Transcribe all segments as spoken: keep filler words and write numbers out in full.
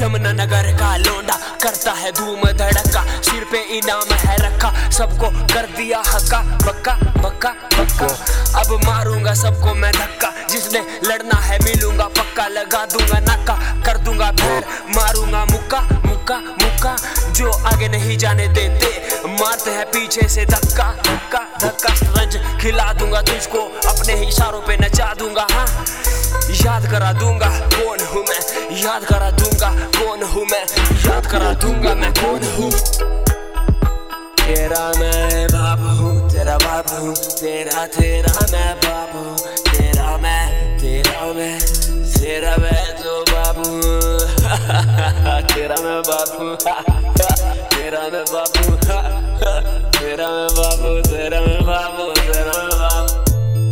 यमुनानगर का लौंडा करता है धूम धड़का, सिर पे इनाम है रखा, सबको कर दिया हक्का बक्का बक्का बक्का। अब मारूंगा सबको मैं धक्का, जिसने लड़ना है मिलूंगा पक्का, लगा दूंगा नाका कर दूंगा भैर, मारूंगा मुक्का मुक्का मुक्का। जो आगे नहीं जाने देते मारते हैं पीछे से धक्का धक्का धक्का। रंज खिला दूंगा तुझको, अपने ही इशारों पे नचा दूंगा। हाँ याद करा दूंगा कौन हूँ मैं, याद करा दूंगा कौन हूँ मैं, याद करा दूंगा मैं कौन हूँ। तेरा मैं बाप हूँ, तेरा बाप हूँ, तेरा तेरा मैं बाप हूँ, तेरा मैं तेरा मैं तेरा मैं तो बाप हूँ। तेरा मैं बाप हूँ, तेरा मैं बाप हूँ, तेरा मैं बाप हूँ, तेरा मैं बाप हूँ, तेरा मैं बाप हूँ।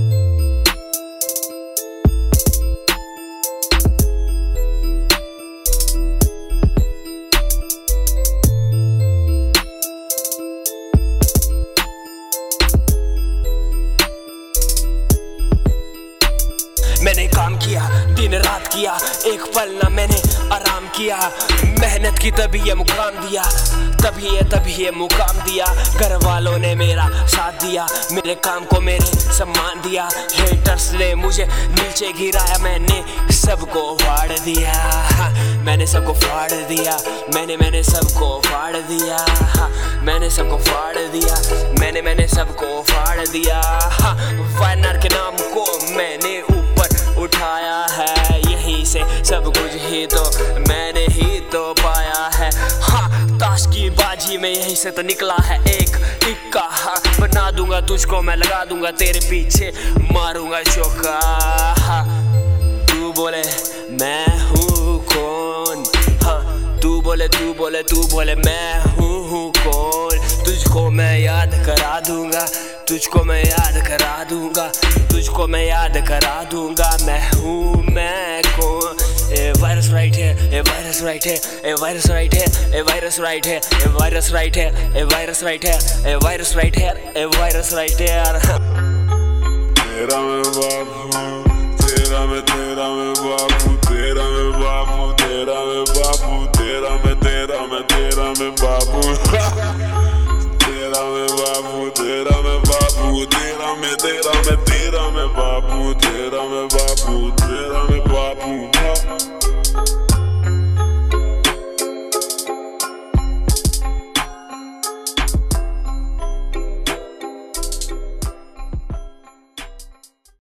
मैंने काम किया दिन रात किया, एक पल ना मैंने आराम किया, मेहनत की तभी ये मुकाम दिया, तभी ये तभी ये मुकाम दिया। घर वालों ने मेरा साथ दिया, मेरे काम को मेरे सम्मान दिया। हेटर्स ने मुझे नीचे गिराया, मैंने सबको फाड़ दिया, मैंने सबको फाड़ दिया, मैंने मैंने सबको फाड़ दिया, मैंने सबको फाड़ दिया, मैंने मैंने सबको फाड़ दिया। वायनाड के नाम को मैंने उठाया है, यहीं से सब कुछ ही तो मैंने ही तो पाया है। हाँ ताश की बाजी में यहीं से तो निकला है एक इक्का, हाँ बना दूंगा तुझको मैं, लगा दूंगा तेरे पीछे, मारूंगा चौका। हाँ तू बोले मैं हूँ कौन, हाँ तू बोले तू बोले तू बोले मैं हूँ हूँ कौन। तुझको मैं याद करा दूंगा, तुझको मैं याद करा दूंगा, तुझको मैं याद करा दूंगा, मैं हूँ मैं कौन। ए वायरस राइट है, ए वायरस राइट है, ए वायरस राइट है, ए वायरस राइट है, ए वायरस राइट है, ए वायरस राइट है, ए वायरस राइट है, ए वायरस राइट है यार। तेरा मैं बाप हूँ, तेरा मैं तेरा मैं बाप हूँ, तेरा मैं बाप हूँ, तेरा मैं बाप हूँ।